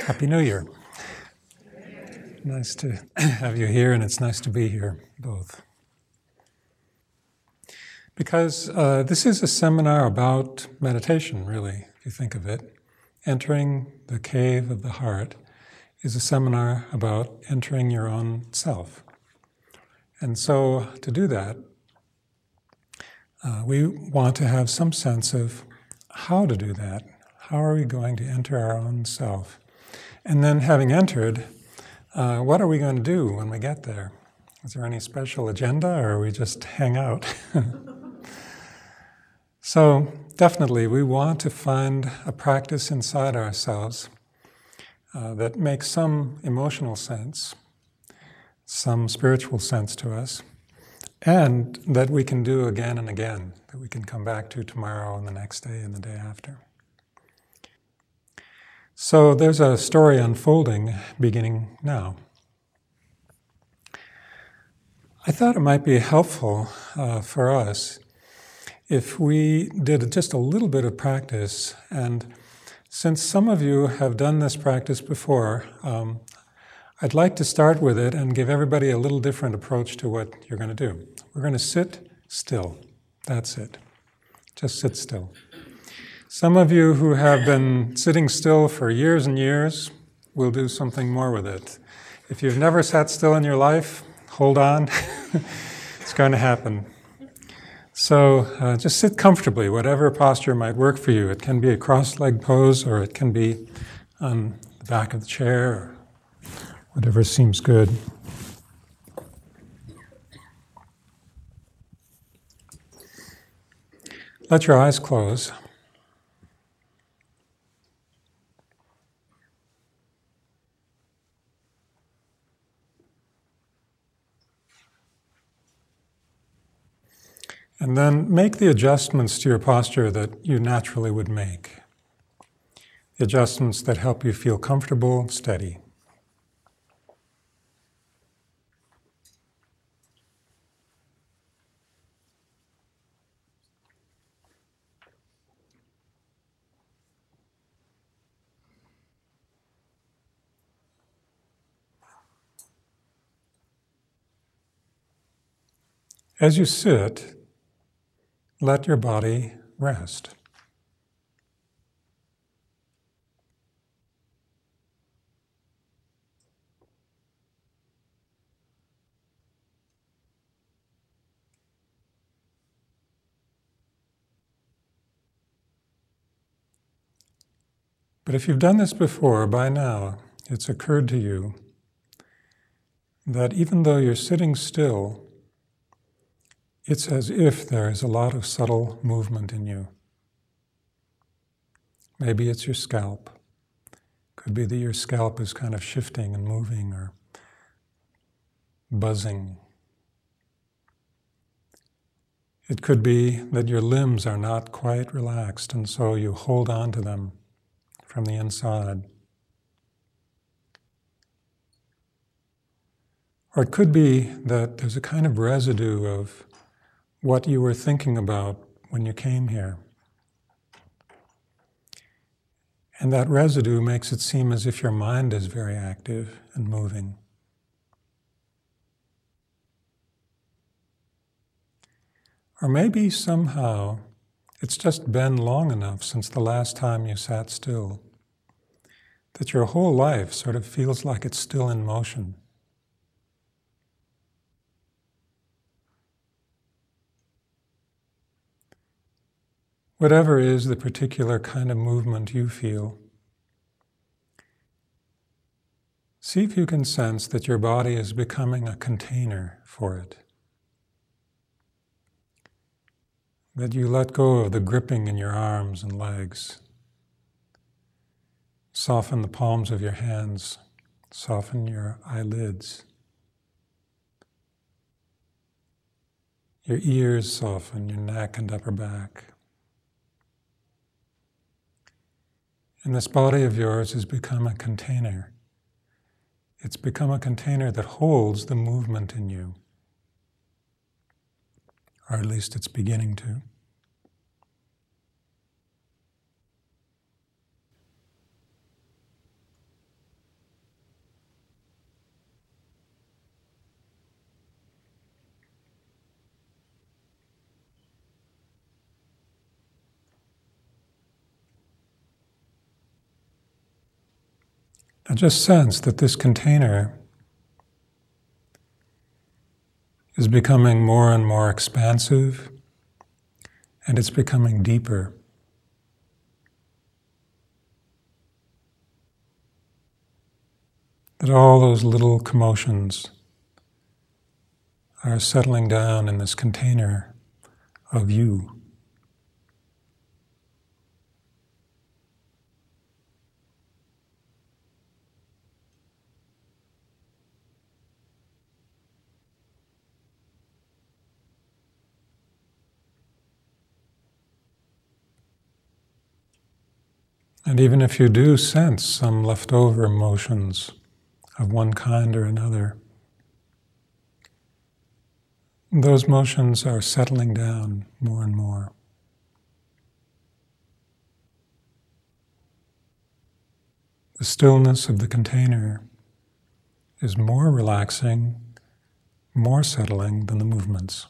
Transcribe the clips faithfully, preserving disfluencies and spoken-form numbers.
Happy New Year. Nice to have you here, and it's nice to be here, both. Because uh, this is a seminar about meditation, really, if you think of it. Entering the cave of the heart is a seminar about entering your own self. And so, to do that, uh, we want to have some sense of how to do that. How are we going to enter our own self? And then, having entered, uh, what are we going to do when we get there? Is there any special agenda, or we just hang out? So, definitely, we want to find a practice inside ourselves uh, that makes some emotional sense, some spiritual sense to us, and that we can do again and again, that we can come back to tomorrow and the next day and the day after. So there's a story unfolding beginning now. I thought it might be helpful uh, for us if we did just a little bit of practice, and since some of you have done this practice before, um, I'd like to start with it and give everybody a little different approach to what you're going to do. We're going to sit still. That's it. Just sit still. Some of you who have been sitting still for years and years will do something more with it. If you've never sat still in your life, hold on. It's going to happen. So uh, just sit comfortably, whatever posture might work for you. It can be a cross-legged pose, or it can be on the back of the chair, or whatever seems good. Let your eyes close. And then make the adjustments to your posture that you naturally would make. The adjustments that help you feel comfortable, steady. As you sit, let your body rest. But if you've done this before, by now, it's occurred to you that even though you're sitting still, it's as if there is a lot of subtle movement in you. Maybe it's your scalp. Could be that your scalp is kind of shifting and moving or buzzing. It could be that your limbs are not quite relaxed, and so you hold on to them from the inside. Or it could be that there's a kind of residue of what you were thinking about when you came here. And that residue makes it seem as if your mind is very active and moving. Or maybe somehow it's just been long enough since the last time you sat still that your whole life sort of feels like it's still in motion. Whatever is the particular kind of movement you feel, see if you can sense that your body is becoming a container for it. That you let go of the gripping in your arms and legs. Soften the palms of your hands. Soften your eyelids. Your ears soften, your neck and upper back. And this body of yours has become a container. It's become a container that holds the movement in you. Or at least it's beginning to. Now just sense that this container is becoming more and more expansive, and it's becoming deeper. That all those little commotions are settling down in this container of you. And even if you do sense some leftover emotions of one kind or another, those motions are settling down more and more. The stillness of the container is more relaxing, more settling than the movements.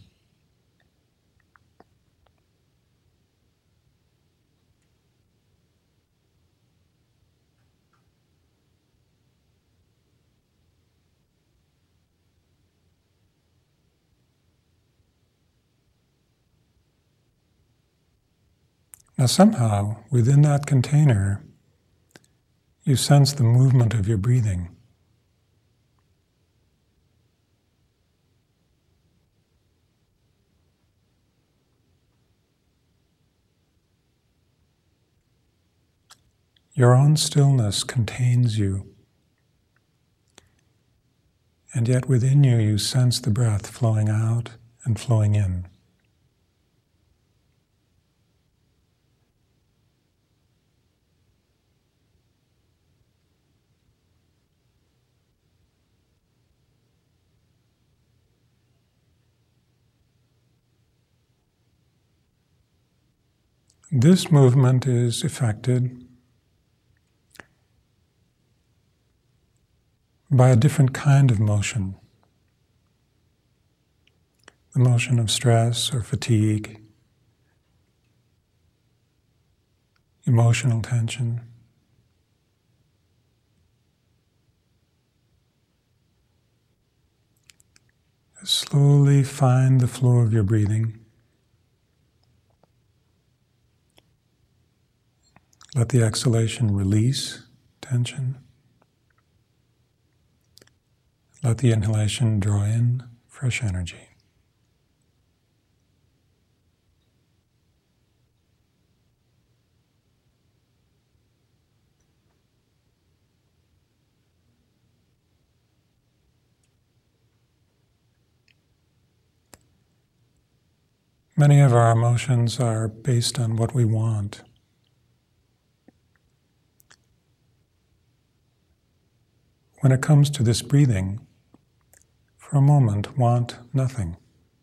Now somehow, within that container, you sense the movement of your breathing. Your own stillness contains you, and yet within you, you sense the breath flowing out and flowing in. This movement is effected by a different kind of motion. The motion of stress or fatigue, emotional tension. Slowly find the flow of your breathing. Let the exhalation release tension. Let the inhalation draw in fresh energy. Many of our emotions are based on what we want. When it comes to this breathing, for a moment, want nothing.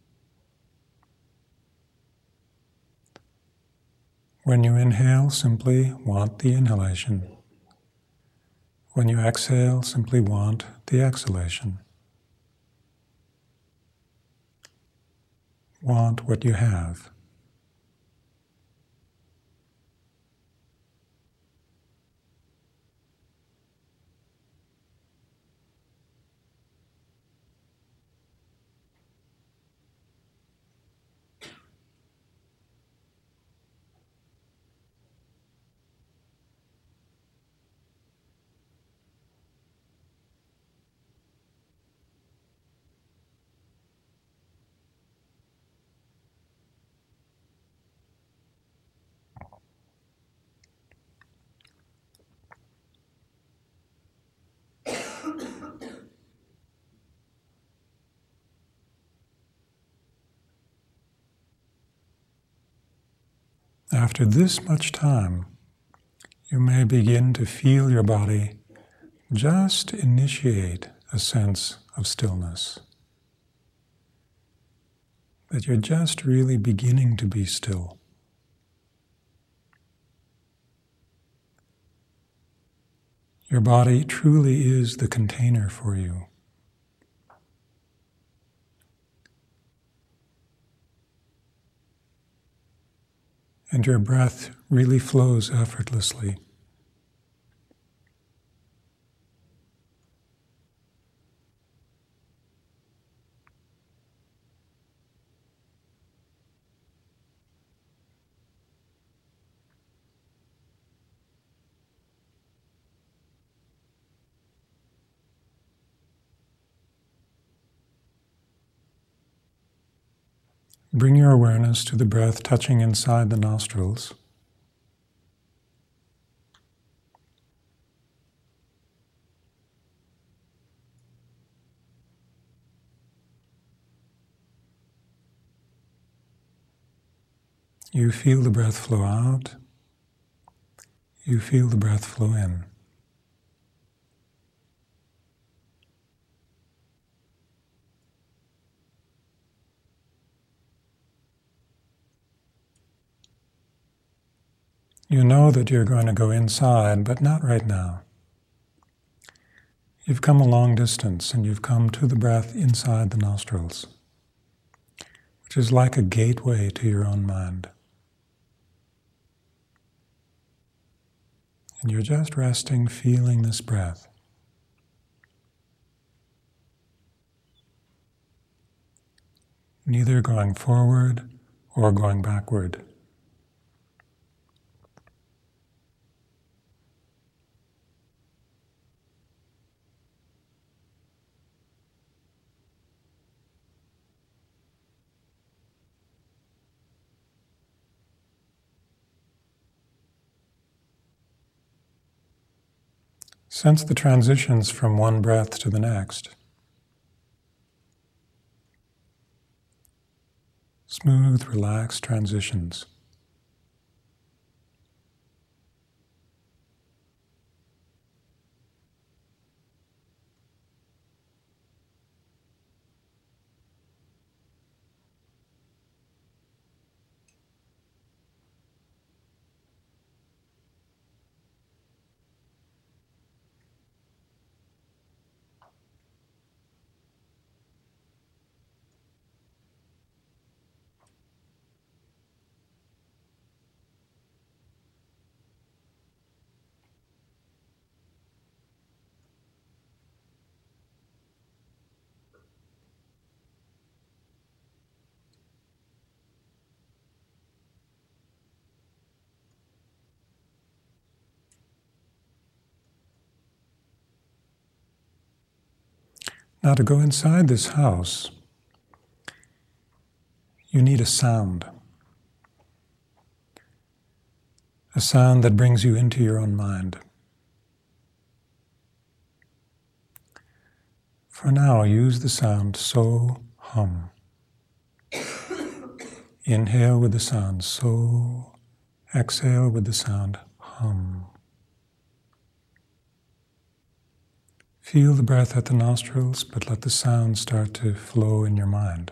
When you inhale, simply want the inhalation. When you exhale, simply want the exhalation. Want what you have. After this much time, you may begin to feel your body just initiate a sense of stillness. That you're just really beginning to be still. Your body truly is the container for you. And your breath really flows effortlessly. Bring your awareness to the breath touching inside the nostrils. You feel the breath flow out. You feel the breath flow in. You know that you're going to go inside, but not right now. You've come a long distance and you've come to the breath inside the nostrils, which is like a gateway to your own mind. And you're just resting, feeling this breath. Neither going forward or going backward. Sense the transitions from one breath to the next. Smooth, relaxed transitions. Now, to go inside this house, you need a sound. A sound that brings you into your own mind. For now, use the sound so, hum. Inhale with the sound so, exhale with the sound hum. Feel the breath at the nostrils, but let the sound start to flow in your mind.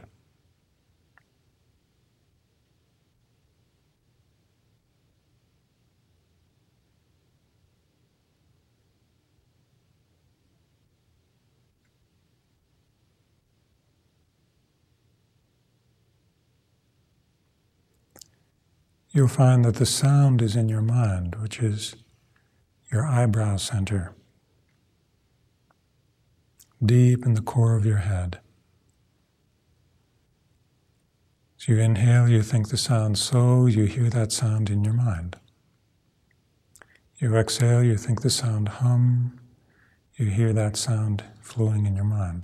You'll find that the sound is in your mind, which is your eyebrow center, deep in the core of your head. As you inhale, you think the sound so, you hear that sound in your mind. You exhale, you think the sound hum, you hear that sound flowing in your mind.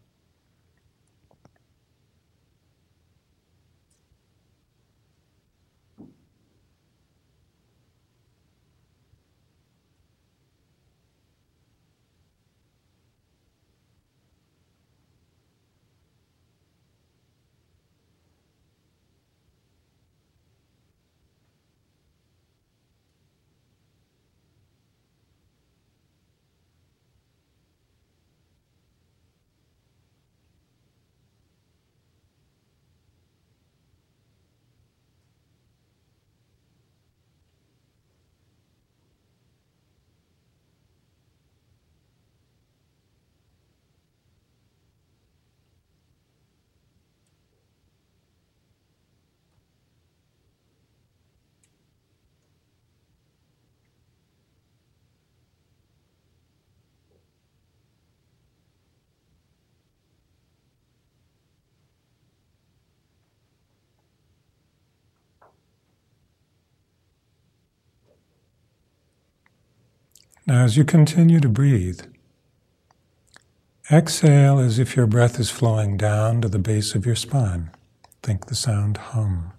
Now, as you continue to breathe, exhale as if your breath is flowing down to the base of your spine. think the sound hum.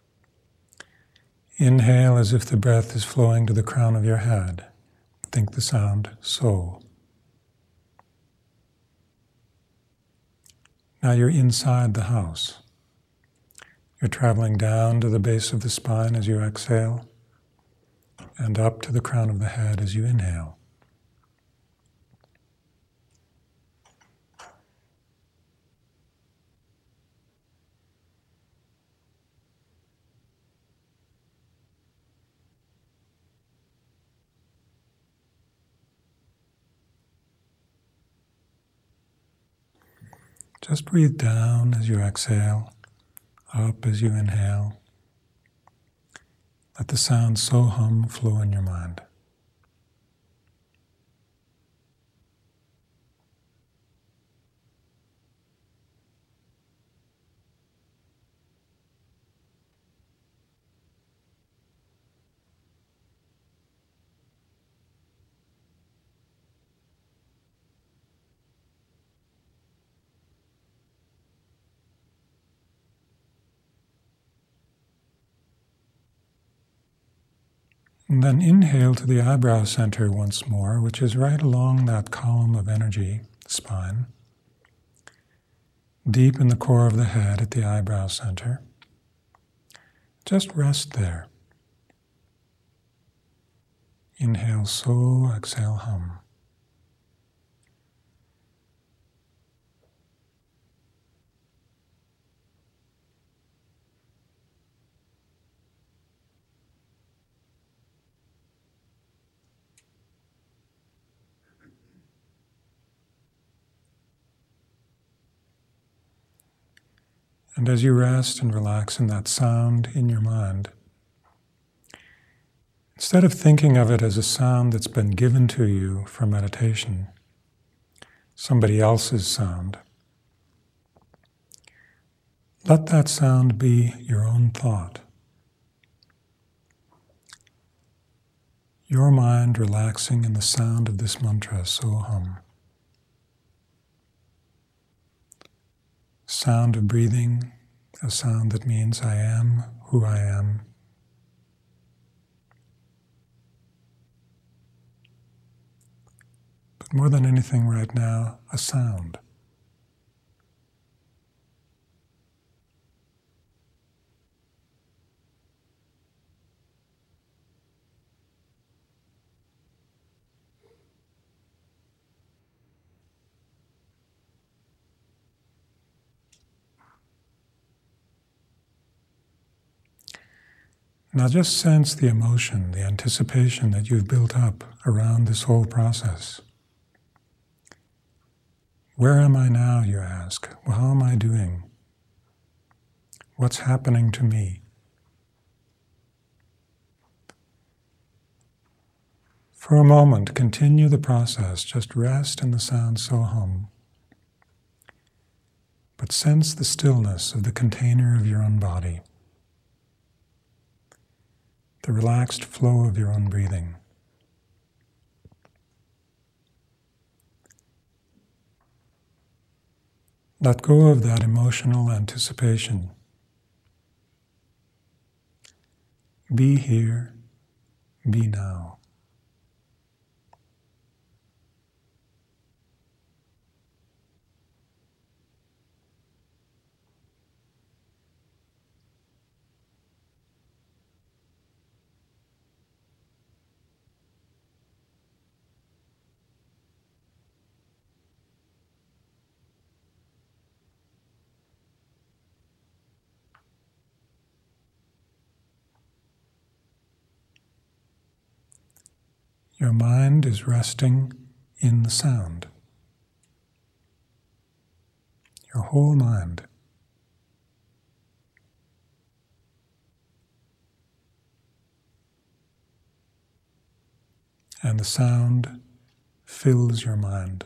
Inhale as if the breath is flowing to the crown of your head. Think the sound so. Now you're inside the house. You're traveling down to the base of the spine as you exhale, and up to the crown of the head as you inhale. Just breathe down as you exhale, up as you inhale. Let the sound so hum flow in your mind. And then inhale to the eyebrow center once more, which is right along that column of energy, spine, deep in the core of the head at the eyebrow center. Just rest there. Inhale so, exhale hum. And as you rest and relax in that sound in your mind, instead of thinking of it as a sound that's been given to you for meditation, somebody else's sound, let that sound be your own thought. Your mind relaxing in the sound of this mantra, so hum. Sound of breathing, a sound that means I am who I am. But more than anything right now, a sound. Now just sense the emotion, the anticipation that you've built up around this whole process. Where am I now, you ask? Well, how am I doing? What's happening to me? For a moment, continue the process. Just rest in the sound so hum. But sense the stillness of the container of your own body. The relaxed flow of your own breathing. Let go of that emotional anticipation. Be here, be now. Your mind is resting in the sound. Your whole mind. And the sound fills your mind.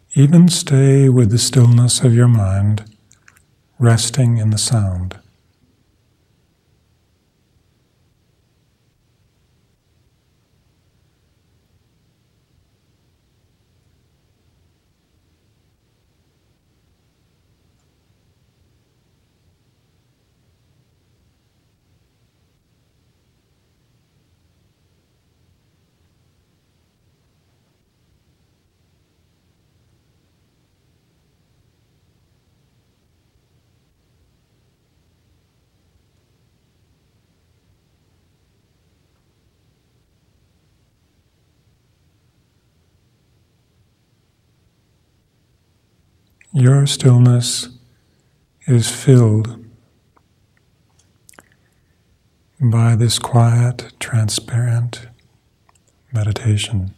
Even stay with the stillness of your mind, resting in the sound. Your stillness is filled by this quiet, transparent meditation.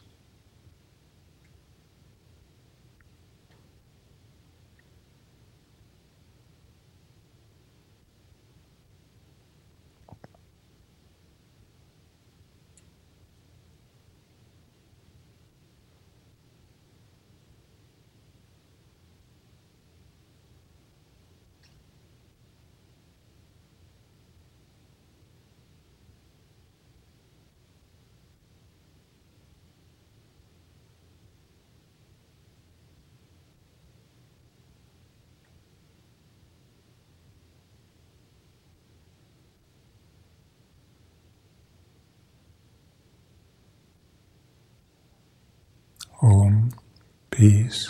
Om, peace,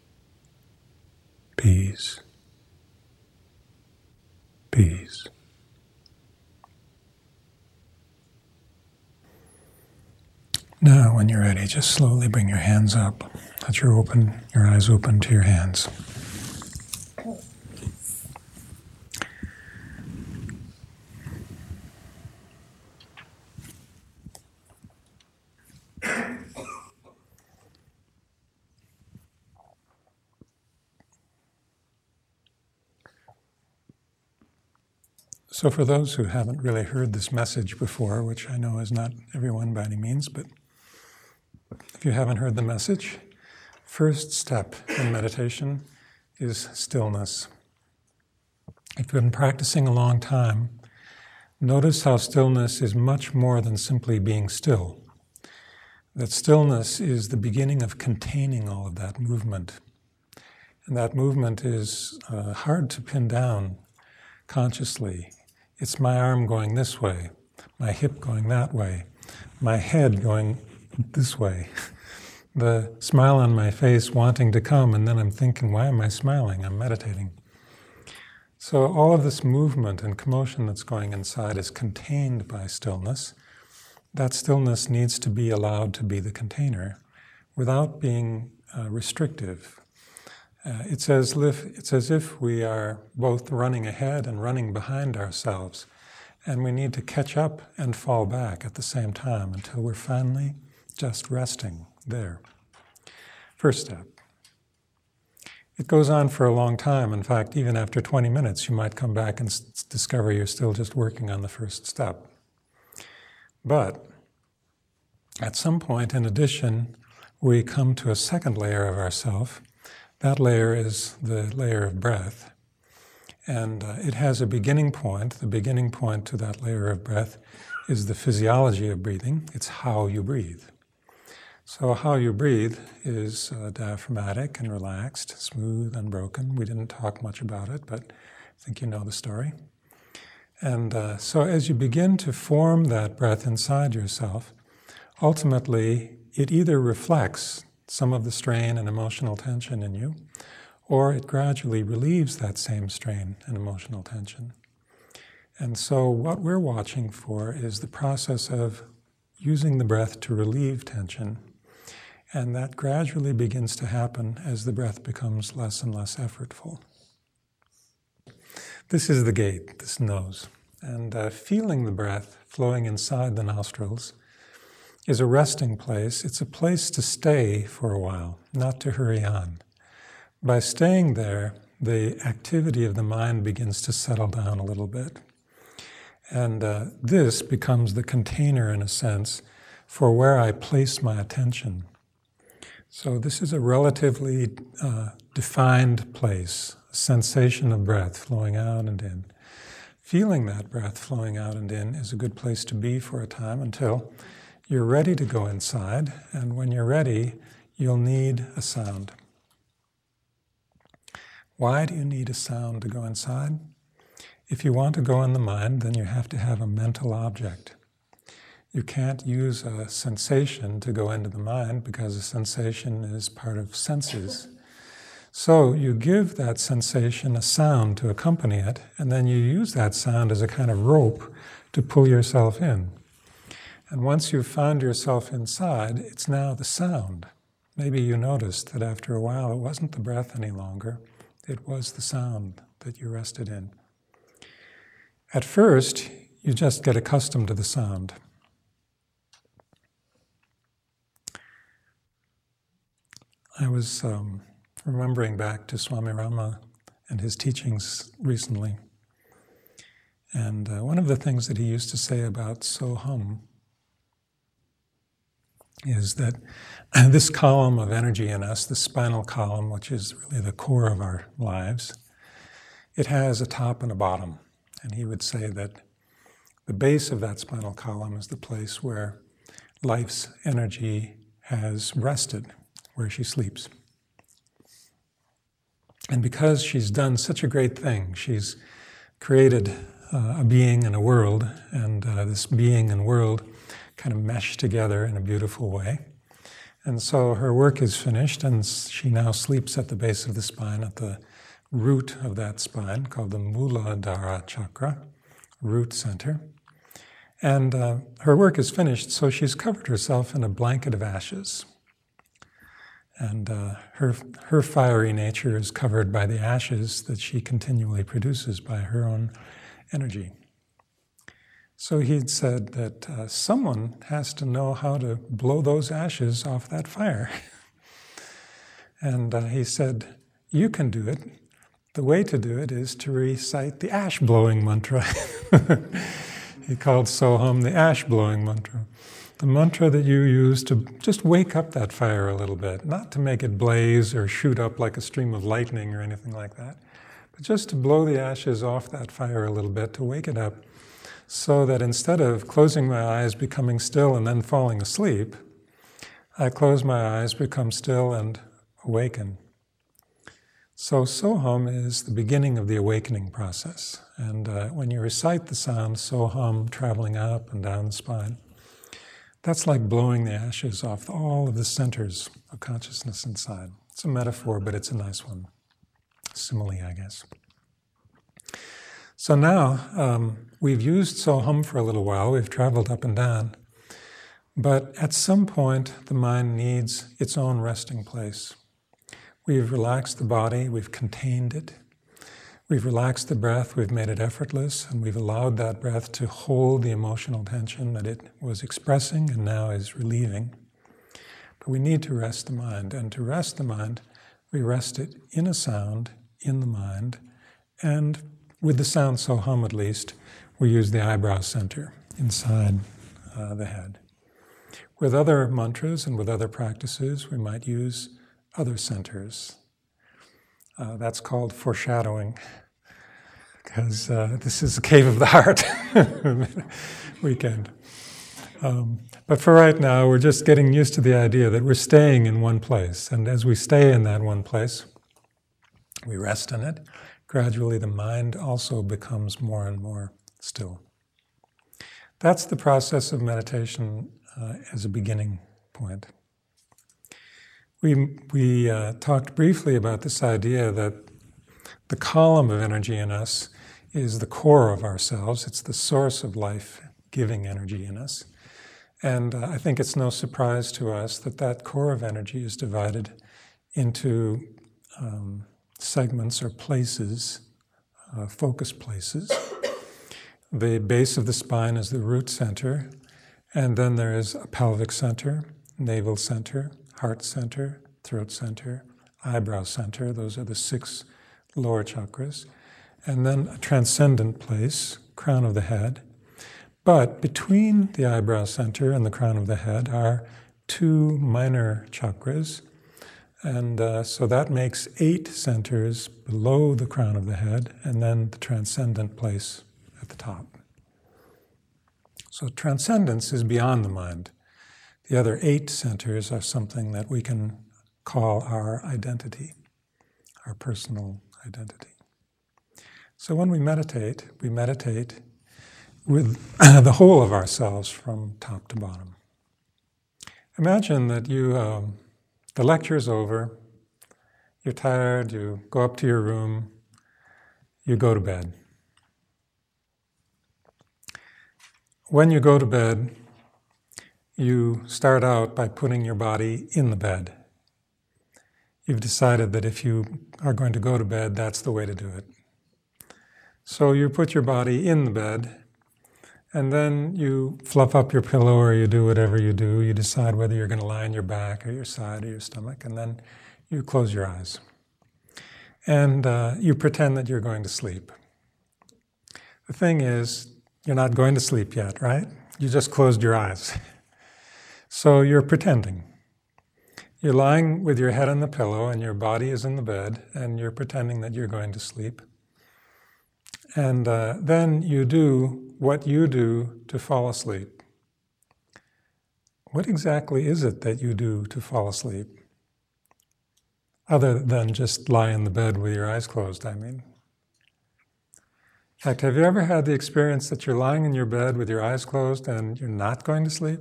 peace, peace. Now, when you're ready, just slowly bring your hands up. Let your open, your eyes open to your hands. So for those who haven't really heard this message before, which I know is not everyone by any means, but if you haven't heard the message, first step in meditation is stillness. If you've been practicing a long time, notice how stillness is much more than simply being still. That stillness is the beginning of containing all of that movement. And that movement is uh, hard to pin down consciously. It's my arm going this way, my hip going that way, my head going this way, the smile on my face wanting to come, and then I'm thinking, why am I smiling? I'm meditating. So all of this movement and commotion that's going inside is contained by stillness. That stillness needs to be allowed to be the container without being uh, restrictive. Uh, it's, as if, it's as if we are both running ahead and running behind ourselves, and we need to catch up and fall back at the same time until we're finally just resting there. First step. It goes on for a long time. In fact, even after twenty minutes, you might come back and s- discover you're still just working on the first step. But at some point, in addition, we come to a second layer of ourself. That layer is the layer of breath. And uh, it has a beginning point. The beginning point to that layer of breath is the physiology of breathing. It's how you breathe. So how you breathe is uh, diaphragmatic and relaxed, smooth, unbroken. We didn't talk much about it, but I think you know the story. And uh, so as you begin to form that breath inside yourself, ultimately it either reflects some of the strain and emotional tension in you, or it gradually relieves that same strain and emotional tension. And so what we're watching for is the process of using the breath to relieve tension, and that gradually begins to happen as the breath becomes less and less effortful. This is the gate, this nose, and uh, feeling the breath flowing inside the nostrils is a resting place. It's a place to stay for a while, not to hurry on. By staying there, the activity of the mind begins to settle down a little bit. And uh, this becomes the container, in a sense, for where I place my attention. So this is a relatively uh, defined place, a sensation of breath flowing out and in. Feeling that breath flowing out and in is a good place to be for a time until you're ready to go inside, and when you're ready, you'll need a sound. Why do you need a sound to go inside? If you want to go in the mind, then you have to have a mental object. You can't use a sensation to go into the mind because a sensation is part of senses. So you give that sensation a sound to accompany it, and then you use that sound as a kind of rope to pull yourself in. And once you've found yourself inside, it's now the sound. Maybe you noticed that after a while it wasn't the breath any longer, it was the sound that you rested in. At first, you just get accustomed to the sound. I was um, remembering back to Swami Rama and his teachings recently. And uh, one of the things that he used to say about Soham is that this column of energy in us, the spinal column, which is really the core of our lives, it has a top and a bottom. And he would say that the base of that spinal column is the place where life's energy has rested, where she sleeps. And because she's done such a great thing, she's created uh, a being and a world, and uh, this being and world kind of mesh together in a beautiful way. And so her work is finished, and she now sleeps at the base of the spine, at the root of that spine, called the Muladhara chakra, root center. And uh, her work is finished, so she's covered herself in a blanket of ashes. And uh, her her fiery nature is covered by the ashes that she continually produces by her own energy. So he'd said that uh, someone has to know how to blow those ashes off that fire. And uh, he said, you can do it. The way to do it is to recite the ash-blowing mantra. He called Soham the ash-blowing mantra. The mantra that you use to just wake up that fire a little bit, not to make it blaze or shoot up like a stream of lightning or anything like that, but just to blow the ashes off that fire a little bit, to wake it up, so that instead of closing my eyes, becoming still, and then falling asleep, I close my eyes, become still, and awaken. So Soham is the beginning of the awakening process. And uh, when you recite the sound Soham traveling up and down the spine, that's like blowing the ashes off all of the centers of consciousness inside. It's a metaphor, but it's a nice one. Simile, I guess. So now, um, we've used Soham for a little while, we've traveled up and down, but at some point the mind needs its own resting place. We've relaxed the body, we've contained it, we've relaxed the breath, we've made it effortless, and we've allowed that breath to hold the emotional tension that it was expressing and now is relieving. But we need to rest the mind, and to rest the mind, we rest it in a sound, in the mind, and with the sound Soham at least, we use the eyebrow center inside uh, the head. With other mantras and with other practices, we might use other centers. Uh, that's called foreshadowing, because uh, this is the cave of the heart weekend. Um, but for right now, we're just getting used to the idea that we're staying in one place. And as we stay in that one place, we rest in it. Gradually, the mind also becomes more and more still. That's the process of meditation uh, as a beginning point. We, we uh, talked briefly about this idea that the column of energy in us is the core of ourselves. It's the source of life-giving energy in us. And uh, I think it's no surprise to us that that core of energy is divided into um, segments or places, uh, focus places. The base of the spine is the root center, and then there is a pelvic center, navel center, heart center, throat center, eyebrow center. Those are the six lower chakras. And then a transcendent place, crown of the head. But between the eyebrow center and the crown of the head are two minor chakras, And uh, so that makes eight centers below the crown of the head, and then the transcendent place at the top. So transcendence is beyond the mind. The other eight centers are something that we can call our identity, our personal identity. So when we meditate, we meditate with the whole of ourselves from top to bottom. Imagine that you, um, the lecture's over, you're tired, you go up to your room, you go to bed. When you go to bed, you start out by putting your body in the bed. You've decided that if you are going to go to bed, that's the way to do it. So you put your body in the bed, and then you fluff up your pillow or you do whatever you do. You decide whether you're going to lie on your back or your side or your stomach, and then you close your eyes. And uh, you pretend that you're going to sleep. The thing is, you're not going to sleep yet, right? You just closed your eyes. So you're pretending. You're lying with your head on the pillow and your body is in the bed, and you're pretending that you're going to sleep. And uh, then you do what you do to fall asleep. What exactly is it that you do to fall asleep? Other than just lie in the bed with your eyes closed, I mean. In fact, have you ever had the experience that you're lying in your bed with your eyes closed and you're not going to sleep?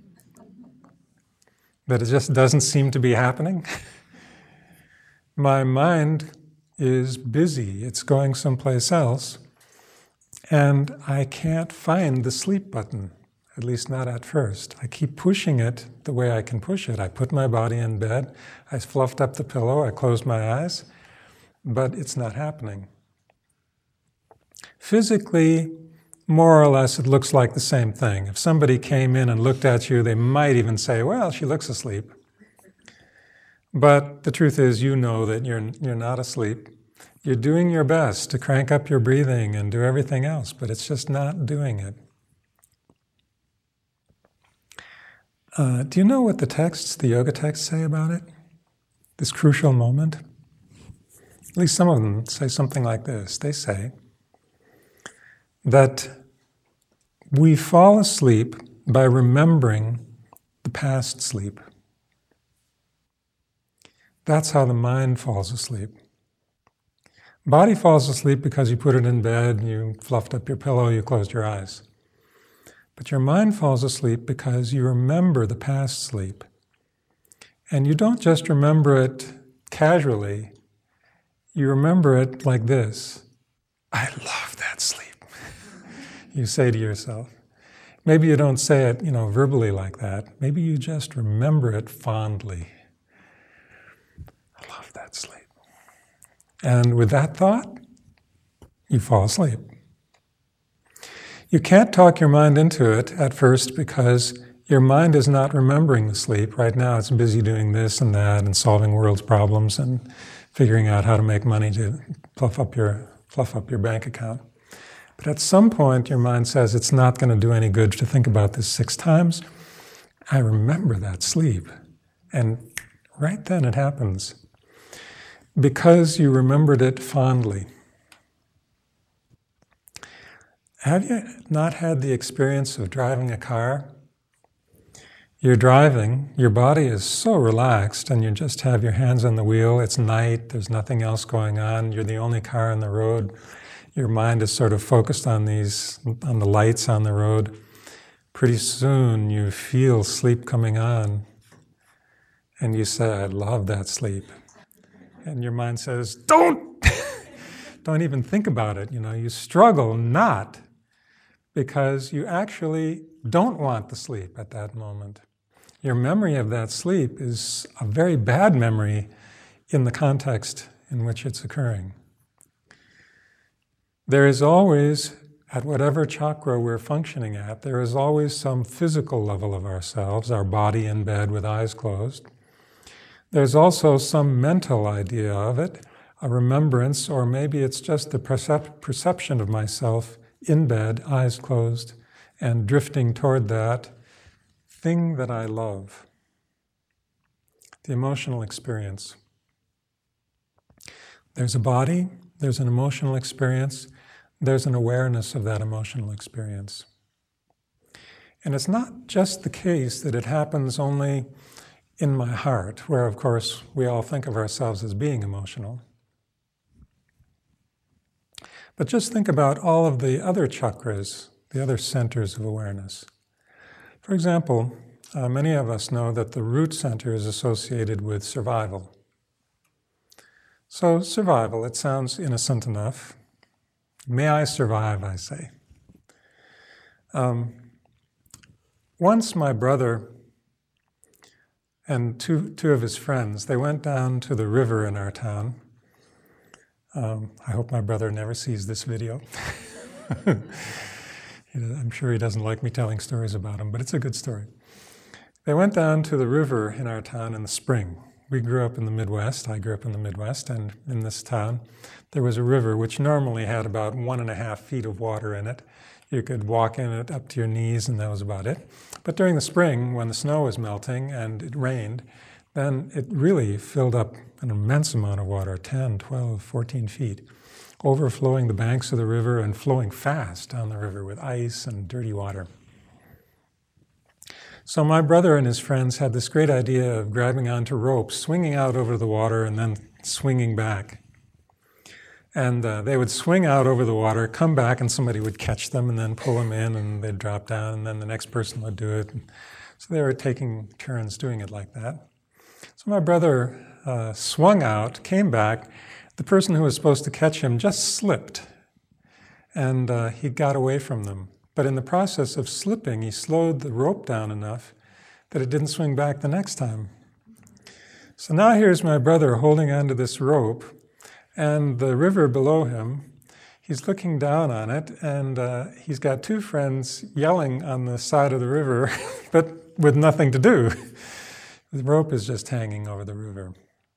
That it just doesn't seem to be happening? My mind is busy. It's going someplace else. And I can't find the sleep button, at least not at first. I keep pushing it the way I can push it. I put my body in bed, I fluffed up the pillow, I closed my eyes, but it's not happening. Physically, more or less, it looks like the same thing. If somebody came in and looked at you, they might even say, well, she looks asleep. But the truth is, you know that you're, you're not asleep. You're doing your best to crank up your breathing and do everything else, but it's just not doing it. Uh, do you know what the texts, the yoga texts say about it? This crucial moment? At least some of them say something like this. They say that we fall asleep by remembering the past sleep. That's how the mind falls asleep. Body falls asleep because you put it in bed, you fluffed up your pillow, you closed your eyes. But your mind falls asleep because you remember the past sleep. And you don't just remember it casually, you remember it like this. I love that sleep. You say to yourself. Maybe you don't say it, you know, verbally like that. Maybe you just remember it fondly. I love that sleep. And with that thought, you fall asleep. You can't talk your mind into it at first because your mind is not remembering the sleep. Right now it's busy doing this and that and solving world's problems and figuring out how to make money to fluff up your, fluff up your bank account. But at some point your mind says it's not going to do any good to think about this six times. I remember that sleep. And right then it happens. Because you remembered it fondly. Have you not had the experience of driving a car? You're driving, your body is so relaxed, and you just have your hands on the wheel. It's night, there's nothing else going on. You're the only car on the road. Your mind is sort of focused on these, on the lights on the road. Pretty soon you feel sleep coming on, and you say, I love that sleep. And your mind says, don't, don't even think about it. You know, you struggle not because you actually don't want the sleep at that moment. Your memory of that sleep is a very bad memory in the context in which it's occurring. There is always, at whatever chakra we're functioning at, there is always some physical level of ourselves, our body in bed with eyes closed. There's also some mental idea of it, a remembrance, or maybe it's just the percep- perception of myself in bed, eyes closed, and drifting toward that thing that I love. the emotional experience. There's a body, there's an emotional experience, there's an awareness of that emotional experience. And it's not just the case that it happens only in my heart, where of course we all think of ourselves as being emotional. But just think about all of the other chakras, the other centers of awareness. For example, uh, many of us know that the root center is associated with survival. So survival, it sounds innocent enough. May I survive, I say. Um, once my brother and two, two of his friends, they went down to the river in our town. Um, I hope my brother never sees this video. I'm sure he doesn't like me telling stories about him, but it's a good story. They went down to the river in our town in the spring. We grew up in the Midwest. I grew up in the Midwest, and in this town there was a river which normally had about one and a half feet of water in it. You could walk in it up to your knees, and that was about it. But during the spring, when the snow was melting and it rained, then it really filled up an immense amount of water, ten, twelve, fourteen feet, overflowing the banks of the river and flowing fast down the river with ice and dirty water. So my brother and his friends had this great idea of grabbing onto ropes, swinging out over the water, and then swinging back. And uh, they would swing out over the water, come back, and somebody would catch them and then pull them in, and they'd drop down, and then the next person would do it. So they were taking turns doing it like that. So my brother uh, swung out, came back. The person who was supposed to catch him just slipped, and uh, he got away from them. But in the process of slipping, he slowed the rope down enough that it didn't swing back the next time. So now here's my brother holding onto this rope, and the river below him, he's looking down on it, and uh, he's got two friends yelling on the side of the river, but with nothing to do. The rope is just hanging over the river.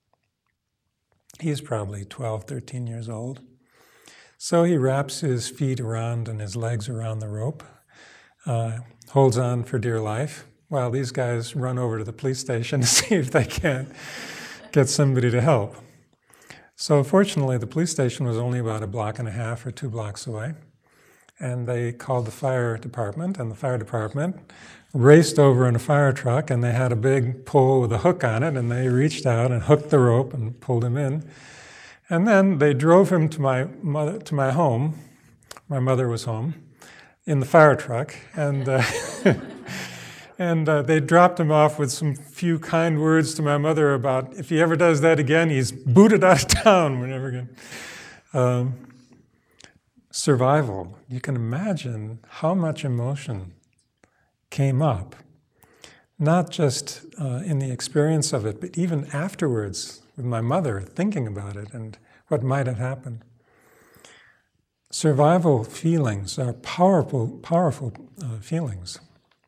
He's probably twelve, thirteen years old. So he wraps his feet around and his legs around the rope, uh, holds on for dear life, while these guys run over to the police station to see if they can get somebody to help. So fortunately, the police station was only about a block and a half or two blocks away, and they called the fire department, and the fire department raced over in a fire truck, and they had a big pole with a hook on it, and they reached out and hooked the rope and pulled him in. And then they drove him to my mother, to my home. My mother was home in the fire truck, and uh, and uh, they dropped him off with some few kind words to my mother about if he ever does that again, he's booted out of town. We're never going. Um, survival. You can imagine how much emotion came up, not just uh, in the experience of it, but even afterwards with my mother thinking about it and what might have happened. Survival feelings are powerful, powerful uh, feelings.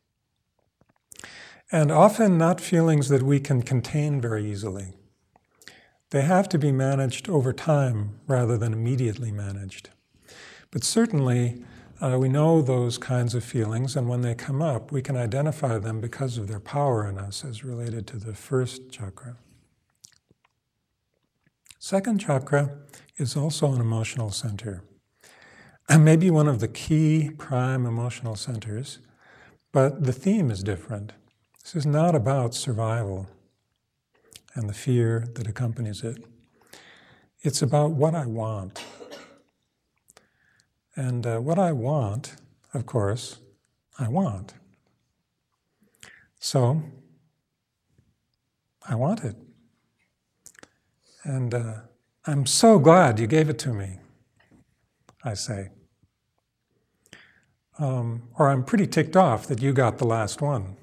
And often not feelings that we can contain very easily. They have to be managed over time rather than immediately managed. But certainly, uh, we know those kinds of feelings, and when they come up, we can identify them because of their power in us as related to the first chakra. Second chakra is also an emotional center, and maybe one of the key prime emotional centers, but the theme is different. This is not about survival and the fear that accompanies it. It's about what I want. And uh, what I want, of course, I want. So, I want it. And uh, I'm so glad you gave it to me, I say. Um, or I'm pretty ticked off that you got the last one.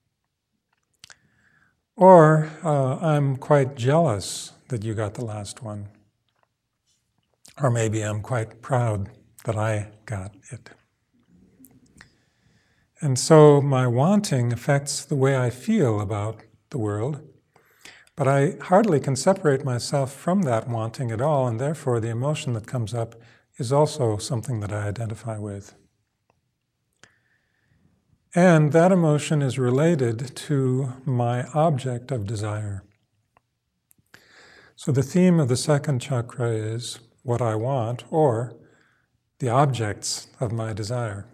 Or uh, I'm quite jealous that you got the last one. Or maybe I'm quite proud that I got it. And so my wanting affects the way I feel about the world, but I hardly can separate myself from that wanting at all, and therefore the emotion that comes up is also something that I identify with. And that emotion is related to my object of desire. So the theme of the second chakra is what I want, or the objects of my desire.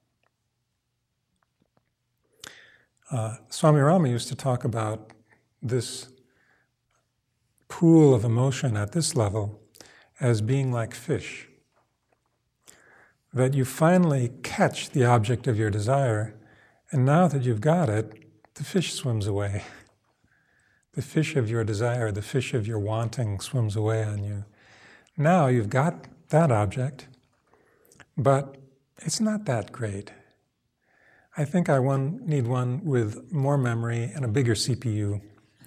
Uh, Swami Rama used to talk about this pool of emotion at this level as being like fish. That you finally catch the object of your desire, and now that you've got it, the fish swims away. The fish of your desire, the fish of your wanting swims away on you. Now you've got that object, but it's not that great. I think I one, need one with more memory and a bigger C P U.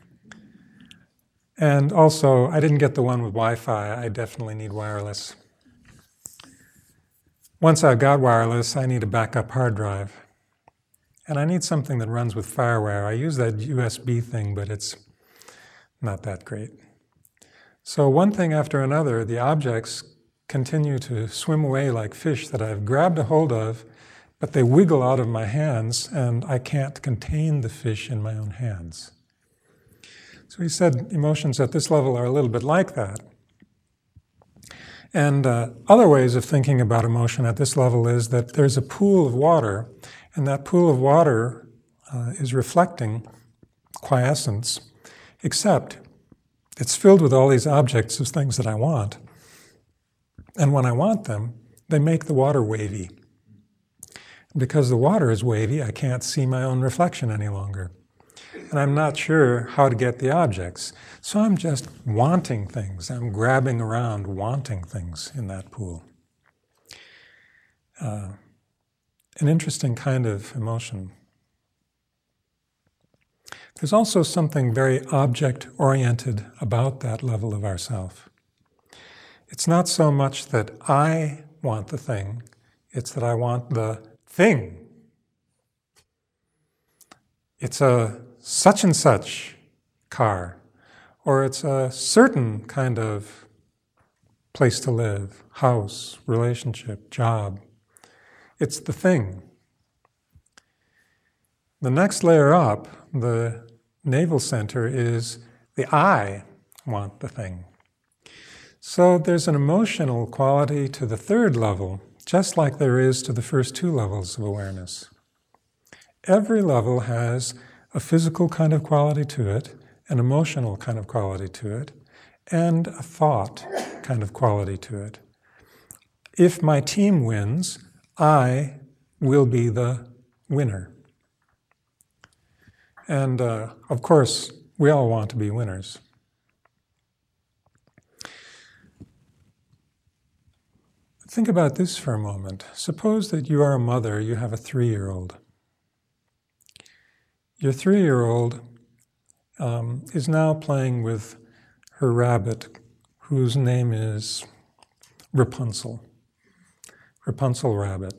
And also, I didn't get the one with Wi-Fi. I definitely need wireless. Once I've got wireless, I need a backup hard drive. And I need something that runs with FireWire. I use that U S B thing, but it's not that great. So one thing after another, the objects continue to swim away like fish that I've grabbed a hold of, but they wiggle out of my hands, and I can't contain the fish in my own hands. So he said emotions at this level are a little bit like that. And uh, other ways of thinking about emotion at this level is that there's a pool of water, and that pool of water uh, is reflecting quiescence, except it's filled with all these objects of things that I want. And when I want them, they make the water wavy. Because the water is wavy, I can't see my own reflection any longer. And I'm not sure how to get the objects. So I'm just wanting things. I'm grabbing around wanting things in that pool. Uh, an interesting kind of emotion. There's also something very object-oriented about that level of ourself. It's not so much that I want the thing, it's that I want the thing. It's a such and such car, or it's a certain kind of place to live, house, relationship, job. It's the thing. The next layer up, the navel center, is the I want the thing. So there's an emotional quality to the third level, just like there is to the first two levels of awareness. Every level has a physical kind of quality to it, an emotional kind of quality to it, and a thought kind of quality to it. If my team wins, I will be the winner. And uh, of course, we all want to be winners. Think about this for a moment. Suppose that you are a mother, you have a three-year-old. Your three-year-old um, is now playing with her rabbit, whose name is Rapunzel. Rapunzel Rabbit.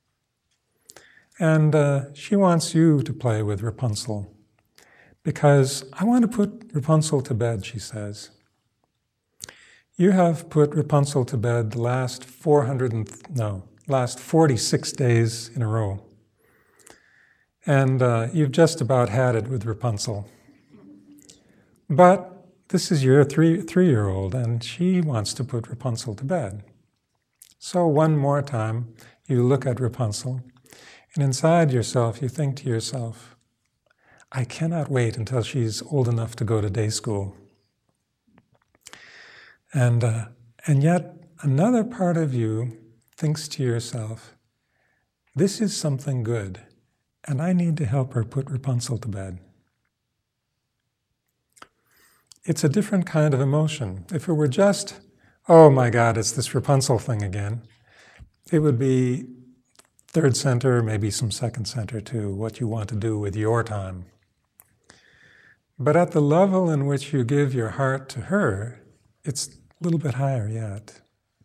And uh, she wants you to play with Rapunzel, because I want to put Rapunzel to bed, she says. You have put Rapunzel to bed the last four hundred and, no, last forty-six days in a row. And uh, you've just about had it with Rapunzel. But this is your three, three-year-old, and she wants to put Rapunzel to bed. So one more time, you look at Rapunzel, and inside yourself, you think to yourself, I cannot wait until she's old enough to go to day school. And, uh, and yet, another part of you thinks to yourself, this is something good, and I need to help her put Rapunzel to bed. It's a different kind of emotion. If it were just, oh my God, it's this Rapunzel thing again, it would be third center, maybe some second center too, what you want to do with your time. But at the level in which you give your heart to her, it's a little bit higher yet.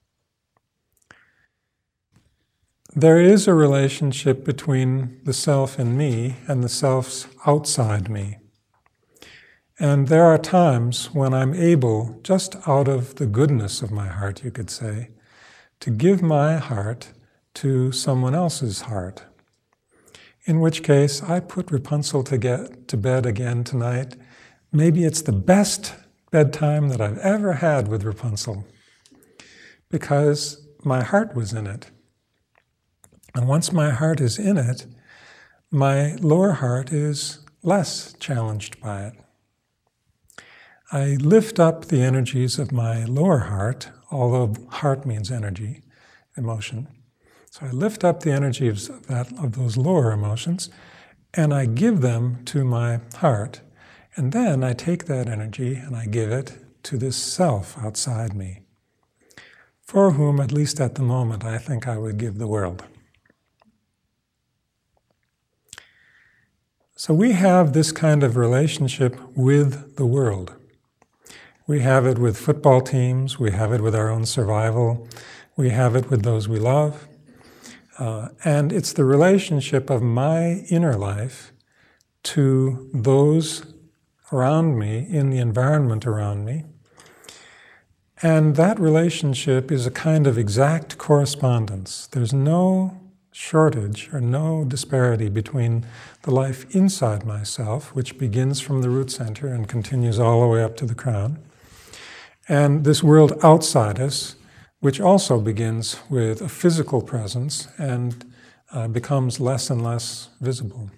There is a relationship between the self in me and the selves outside me. And there are times when I'm able, just out of the goodness of my heart, you could say, to give my heart to someone else's heart. In which case, I put Rapunzel to get to bed again tonight. Maybe it's the best bedtime that I've ever had with Rapunzel, because my heart was in it. And once my heart is in it, my lower heart is less challenged by it. I lift up the energies of my lower heart, although heart means energy, emotion. So I lift up the energies of, that, of those lower emotions, and I give them to my heart. And then I take that energy and I give it to this self outside me, for whom, at least at the moment, I think I would give the world. So we have this kind of relationship with the world. We have it with football teams, we have it with our own survival, we have it with those we love. Uh, and it's the relationship of my inner life to those around me, in the environment around me. And that relationship is a kind of exact correspondence. There's no shortage or no disparity between the life inside myself, which begins from the root center and continues all the way up to the crown, and this world outside us, which also begins with a physical presence and uh, becomes less and less visible.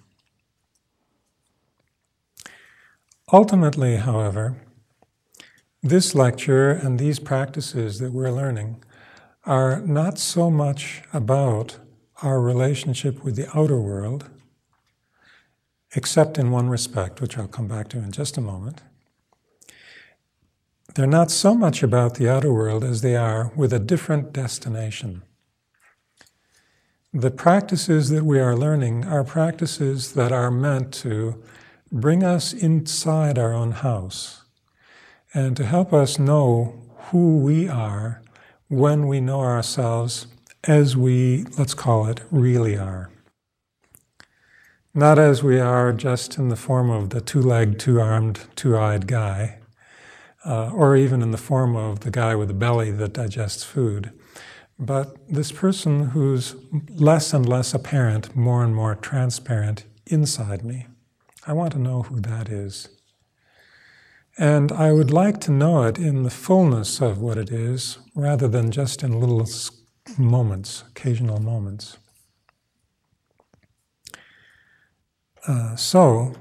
Ultimately, however, this lecture and these practices that we're learning are not so much about our relationship with the outer world, except in one respect, which I'll come back to in just a moment. They're not so much about the outer world as they are with a different destination. The practices that we are learning are practices that are meant to bring us inside our own house and to help us know who we are when we know ourselves as we, let's call it, really are. Not as we are just in the form of the two-legged, two-armed, two-eyed guy, uh, or even in the form of the guy with a belly that digests food, but this person who's less and less apparent, more and more transparent inside me. I want to know who that is. And I would like to know it in the fullness of what it is, rather than just in little moments, occasional moments. Uh, so,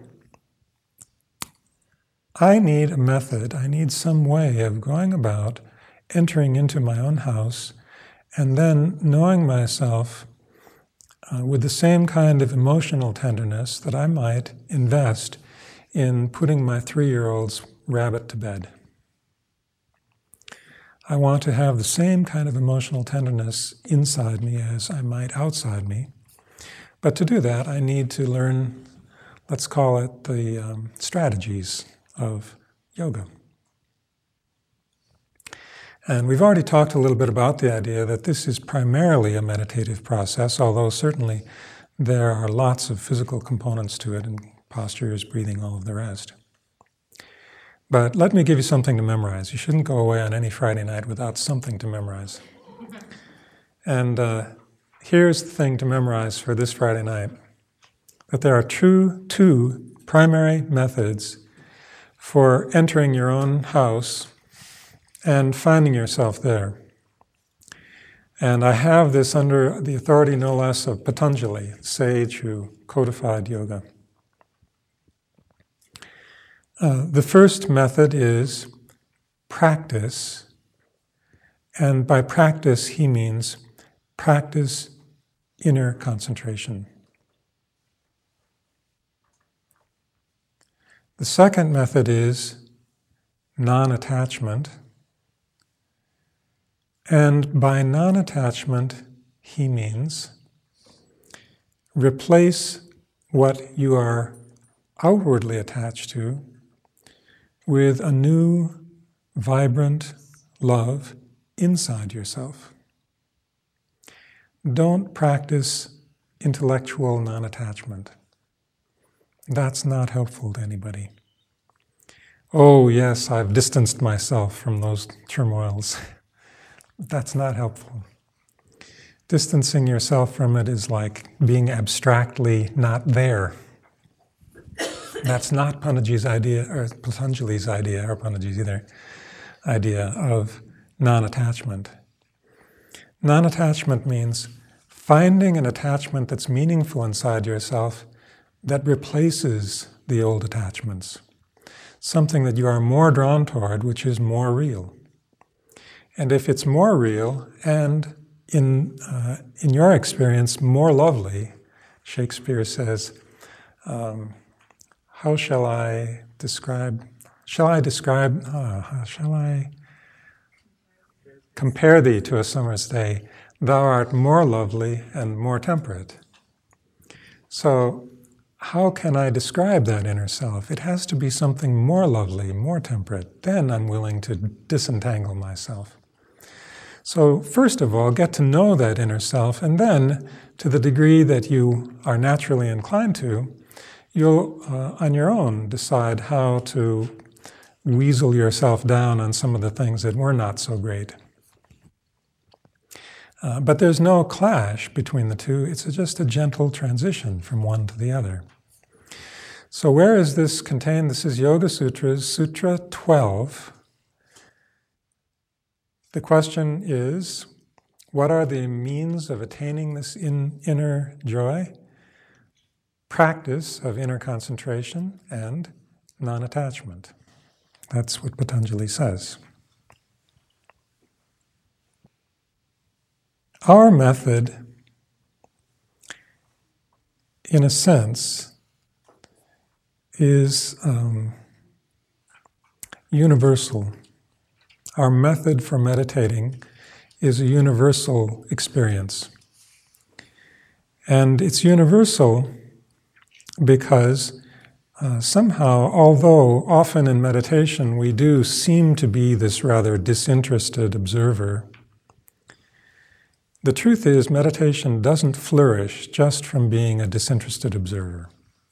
I need a method, I need some way of going about entering into my own house and then knowing myself uh, with the same kind of emotional tenderness that I might invest in putting my three-year-old's rabbit to bed. I want to have the same kind of emotional tenderness inside me as I might outside me. But to do that, I need to learn, let's call it the um, strategies of yoga. And we've already talked a little bit about the idea that this is primarily a meditative process, although certainly there are lots of physical components to it, and postures, breathing, all of the rest. But let me give you something to memorize. You shouldn't go away on any Friday night without something to memorize. And uh, here's the thing to memorize for this Friday night, that there are true two primary methods for entering your own house and finding yourself there. And I have this under the authority no less of Patanjali, sage who codified yoga. Uh, the first method is practice, and by practice he means practice inner concentration. The second method is non-attachment, and by non-attachment he means replace what you are outwardly attached to with a new, vibrant love inside yourself. Don't practice intellectual non-attachment. That's not helpful to anybody. Oh, yes, I've distanced myself from those turmoils. That's not helpful. Distancing yourself from it is like being abstractly not there. That's not Patanjali's idea, or Patanjali's idea, or Patanjali's either, idea of non-attachment. Non-attachment means finding an attachment that's meaningful inside yourself that replaces the old attachments. Something that you are more drawn toward, which is more real. And if it's more real and, in, uh, in your experience, more lovely, Shakespeare says, um, how shall I describe, shall I describe, uh, shall I compare thee to a summer's day? Thou art more lovely and more temperate. So, how can I describe that inner self? It has to be something more lovely, more temperate. Then I'm willing to disentangle myself. So, first of all, get to know that inner self, and then, to the degree that you are naturally inclined to, you'll, uh, on your own, decide how to weasel yourself down on some of the things that were not so great. Uh, but there's no clash between the two. It's just a gentle transition from one to the other. So where is this contained? This is Yoga Sutras, Sutra twelve. The question is, what are the means of attaining this in, inner joy? Practice of inner concentration and non-attachment. That's what Patanjali says. Our method, in a sense, is um, universal. Our method for meditating is a universal experience. And it's universal because uh, somehow, although often in meditation we do seem to be this rather disinterested observer, the truth is, meditation doesn't flourish just from being a disinterested observer.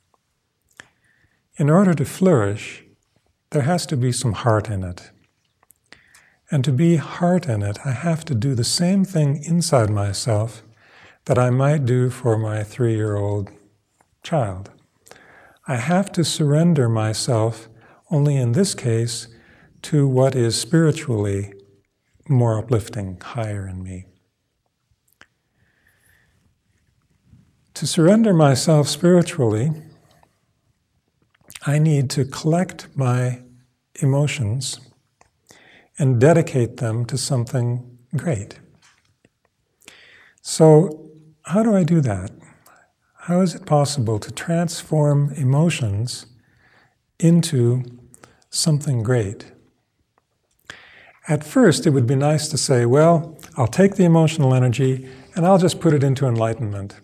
In order to flourish, there has to be some heart in it. And to be heart in it, I have to do the same thing inside myself that I might do for my three-year-old child. I have to surrender myself, only in this case, to what is spiritually more uplifting, higher in me. To surrender myself spiritually, I need to collect my emotions and dedicate them to something great. So, how do I do that? How is it possible to transform emotions into something great? At first, it would be nice to say, well, I'll take the emotional energy and I'll just put it into enlightenment.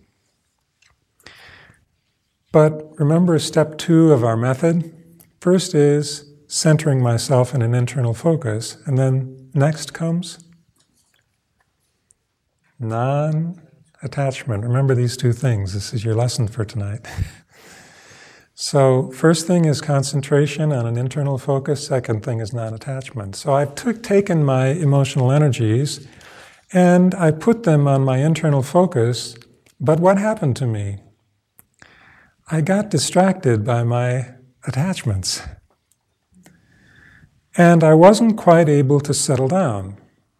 But remember step two of our method? First is centering myself in an internal focus, and then next comes non-attachment. Remember these two things. This is your lesson for tonight. So first thing is concentration on an internal focus. Second thing is non-attachment. So I've took, taken my emotional energies and I put them on my internal focus, but what happened to me? I got distracted by my attachments. And I wasn't quite able to settle down.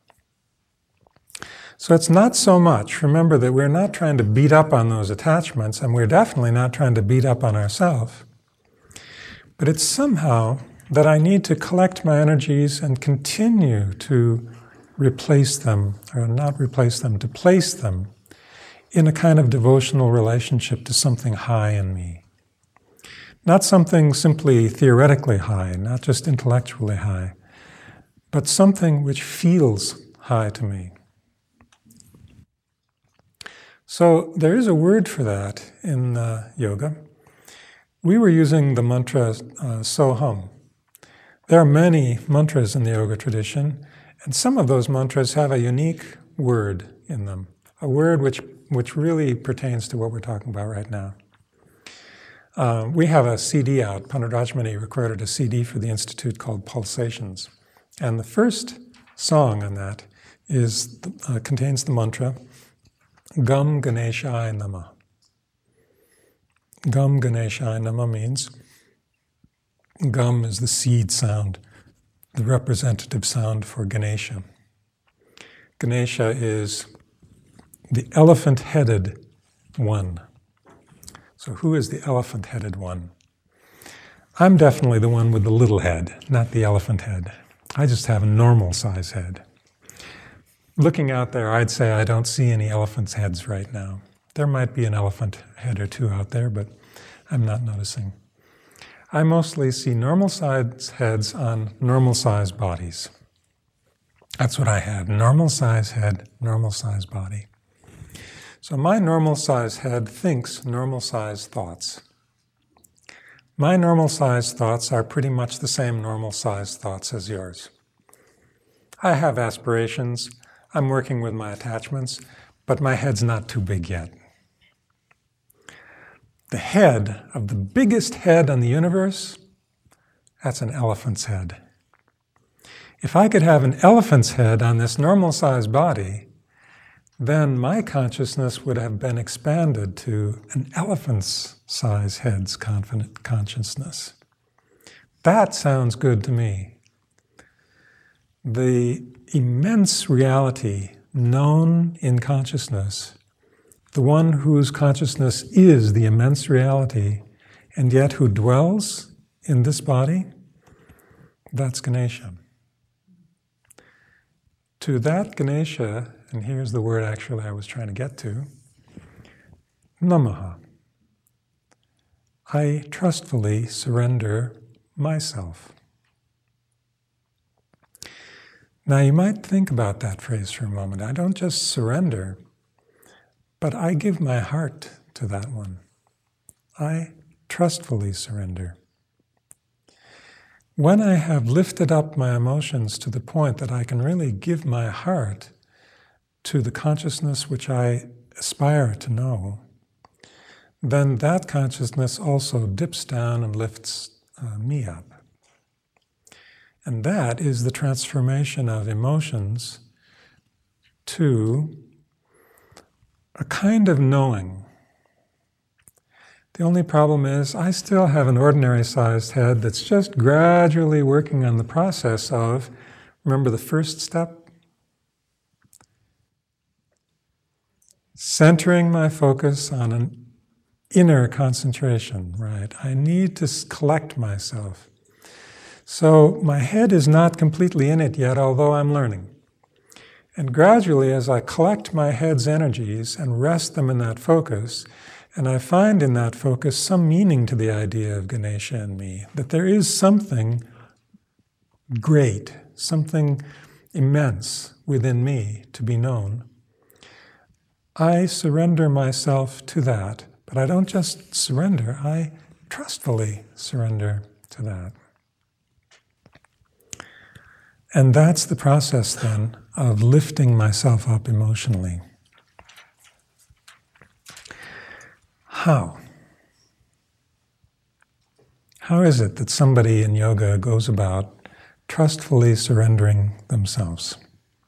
So it's not so much, remember that we're not trying to beat up on those attachments, and we're definitely not trying to beat up on ourselves. But it's somehow that I need to collect my energies and continue to replace them, or not replace them, to place them in a kind of devotional relationship to something high in me. Not something simply theoretically high, not just intellectually high, but something which feels high to me. So there is a word for that in uh, yoga. We were using the mantra uh, Soham. There are many mantras in the yoga tradition, and some of those mantras have a unique word in them, a word which, which really pertains to what we're talking about right now. Uh, we have a C D out. Pandit Rajmani recorded a C D for the Institute called Pulsations. And the first song on that is uh, contains the mantra, Gam Ganeshaya Namah. Gam Ganeshaya Namah means, Gum is the seed sound, the representative sound for Ganesha. Ganesha is the elephant-headed one. So who is the elephant-headed one? I'm definitely the one with the little head, not the elephant head. I just have a normal size head. Looking out there, I'd say I don't see any elephant's heads right now. There might be an elephant head or two out there, but I'm not noticing. I mostly see normal size heads on normal size bodies. That's what I have, normal size head, normal size body. So my normal size head thinks normal size thoughts. My normal size thoughts are pretty much the same normal size thoughts as yours. I have aspirations, I'm working with my attachments, but my head's not too big yet. The head of the biggest head on the universe, that's an elephant's head. If I could have an elephant's head on this normal-sized body, then my consciousness would have been expanded to an elephant's size head's confident consciousness. That sounds good to me. The immense reality known in consciousness, the one whose consciousness is the immense reality, and yet who dwells in this body, that's Ganesha. To that Ganesha, and here's the word actually I was trying to get to, Namaha. I trustfully surrender myself. Now you might think about that phrase for a moment. I don't just surrender, but I give my heart to that one. I trustfully surrender. When I have lifted up my emotions to the point that I can really give my heart to the consciousness which I aspire to know, then that consciousness also dips down and lifts uh, me up. And that is the transformation of emotions to a kind of knowing. The only problem is I still have an ordinary-sized head that's just gradually working on the process of, remember the first step? Centering my focus on an inner concentration, right? I need to collect myself. So my head is not completely in it yet, although I'm learning. And gradually, as I collect my head's energies and rest them in that focus, and I find in that focus some meaning to the idea of Ganesha and me, that there is something great, something immense within me to be known, I surrender myself to that. But I don't just surrender, I trustfully surrender to that. And that's the process then of lifting myself up emotionally. How? How is it that somebody in yoga goes about trustfully surrendering themselves?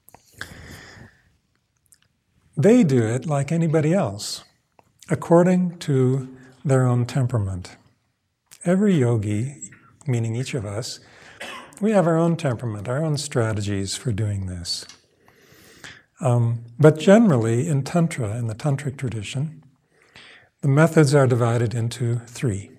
They do it like anybody else, according to their own temperament. Every yogi, meaning each of us, we have our own temperament, our own strategies for doing this. Um, but generally, in Tantra, in the Tantric tradition, the methods are divided into three.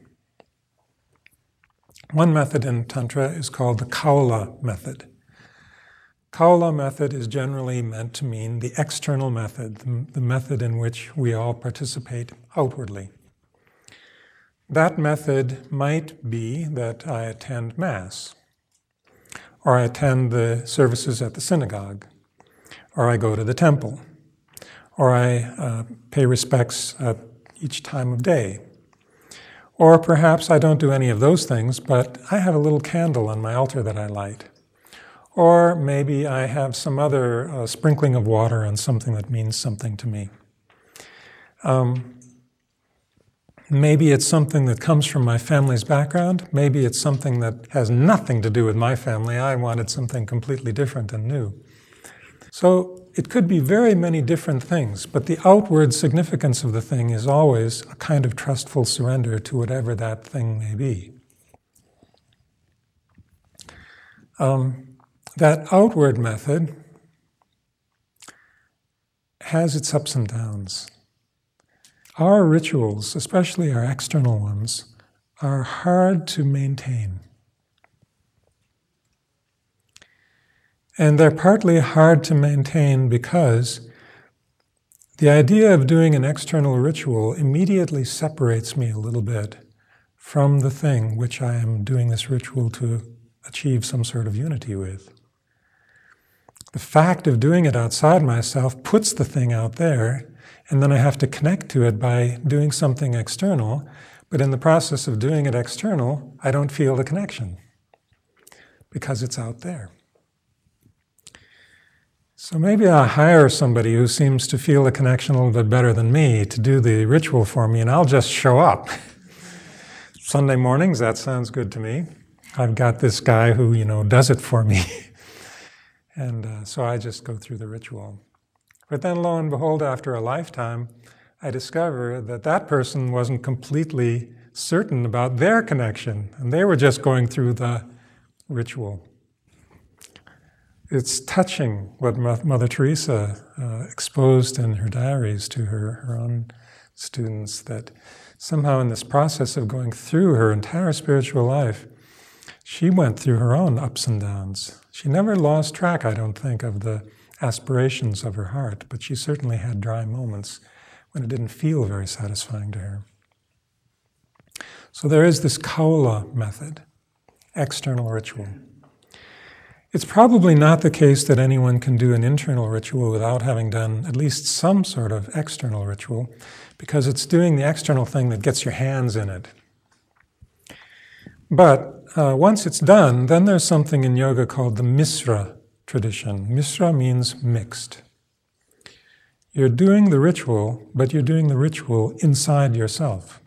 One method in Tantra is called the Kaula method. Kaula method is generally meant to mean the external method, the, the method in which we all participate outwardly. That method might be that I attend Mass, or I attend the services at the synagogue, or I go to the temple, or I uh, pay respects at each time of day. Or perhaps I don't do any of those things, but I have a little candle on my altar that I light. Or maybe I have some other uh, sprinkling of water on something that means something to me. Um, maybe it's something that comes from my family's background. Maybe it's something that has nothing to do with my family. I wanted something completely different and new. So it could be very many different things, but the outward significance of the thing is always a kind of trustful surrender to whatever that thing may be. Um, that outward method has its ups and downs. Our rituals, especially our external ones, are hard to maintain. And they're partly hard to maintain because the idea of doing an external ritual immediately separates me a little bit from the thing which I am doing this ritual to achieve some sort of unity with. The fact of doing it outside myself puts the thing out there, and then I have to connect to it by doing something external, but in the process of doing it external, I don't feel the connection because it's out there. So maybe I'll hire somebody who seems to feel the connection a little bit better than me to do the ritual for me, and I'll just show up. Sunday mornings, that sounds good to me. I've got this guy who, you know, does it for me. And uh, so I just go through the ritual. But then lo and behold, after a lifetime, I discover that that person wasn't completely certain about their connection, and they were just going through the ritual. It's touching what Mother Teresa uh, exposed in her diaries to her, her own students, that somehow in this process of going through her entire spiritual life, she went through her own ups and downs. She never lost track, I don't think, of the aspirations of her heart, but she certainly had dry moments when it didn't feel very satisfying to her. So there is this kaula method, external ritual. It's probably not the case that anyone can do an internal ritual without having done at least some sort of external ritual, because it's doing the external thing that gets your hands in it. But uh, once it's done, then there's something in yoga called the Misra tradition. Misra means mixed. You're doing the ritual, but you're doing the ritual inside yourself.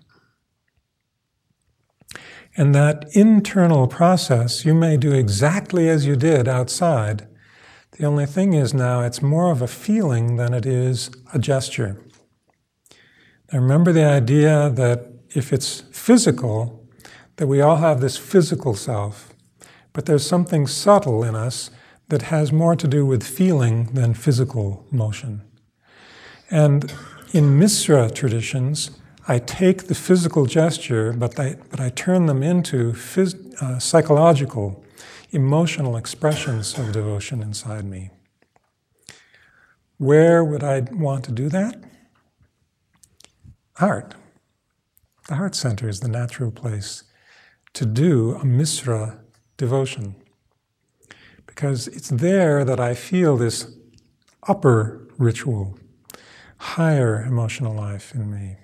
And that internal process, you may do exactly as you did outside. The only thing is now it's more of a feeling than it is a gesture. Now remember the idea that if it's physical, that we all have this physical self, but there's something subtle in us that has more to do with feeling than physical motion. And in Misra traditions, I take the physical gesture, but I, but I turn them into phys- uh, psychological, emotional expressions of devotion inside me. Where would I want to do that? Heart. The heart center is the natural place to do a Misra devotion, because it's there that I feel this upper ritual, higher emotional life in me.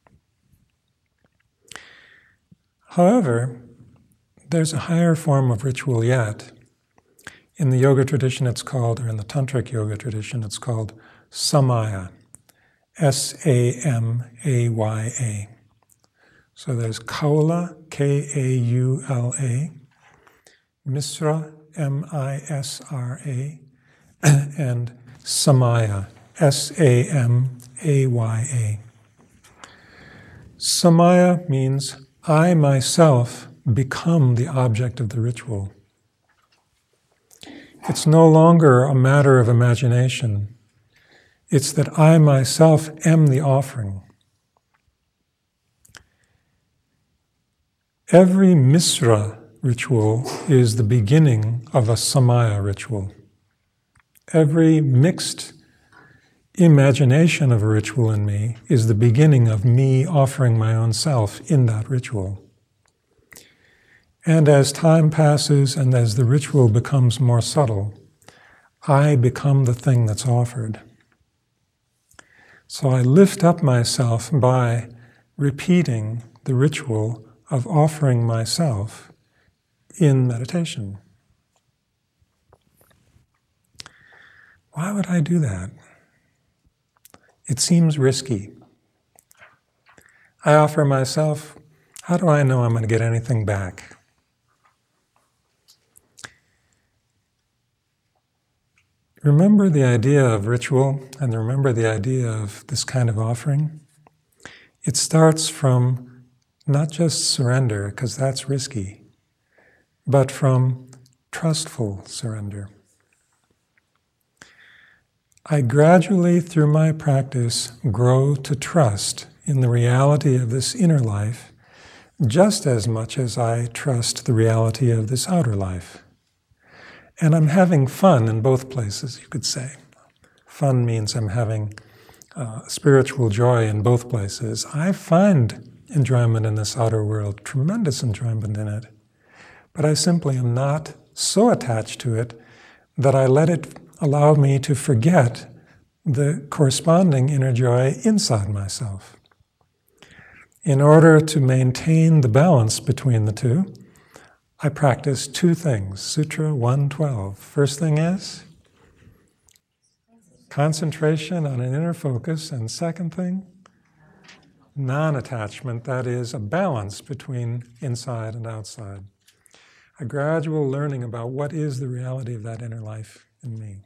However, there's a higher form of ritual yet. In the yoga tradition it's called, or in the tantric yoga tradition, it's called samaya. S A M A Y A. So there's kaula, K A U L A, Misra, M I S R A, and samaya, S A M A Y A. Samaya means I myself become the object of the ritual. It's no longer a matter of imagination. It's that I myself am the offering. Every Misra ritual is the beginning of a Samaya ritual. Every mixed imagination of a ritual in me is the beginning of me offering my own self in that ritual. And as time passes and as the ritual becomes more subtle, I become the thing that's offered. So I lift up myself by repeating the ritual of offering myself in meditation. Why would I do that? It seems risky. I offer myself, how do I know I'm going to get anything back? Remember the idea of ritual, and remember the idea of this kind of offering. It starts from not just surrender, because that's risky, but from trustful surrender. I gradually, through my practice, grow to trust in the reality of this inner life just as much as I trust the reality of this outer life. And I'm having fun in both places, you could say. Fun means I'm having uh, spiritual joy in both places. I find enjoyment in this outer world, tremendous enjoyment in it. But I simply am not so attached to it that I let it allow me to forget the corresponding inner joy inside myself. In order to maintain the balance between the two, I practice two things. Sutra one twelve. First thing is concentration on an inner focus, and second thing, non-attachment, that is, a balance between inside and outside. A gradual learning about what is the reality of that inner life in me.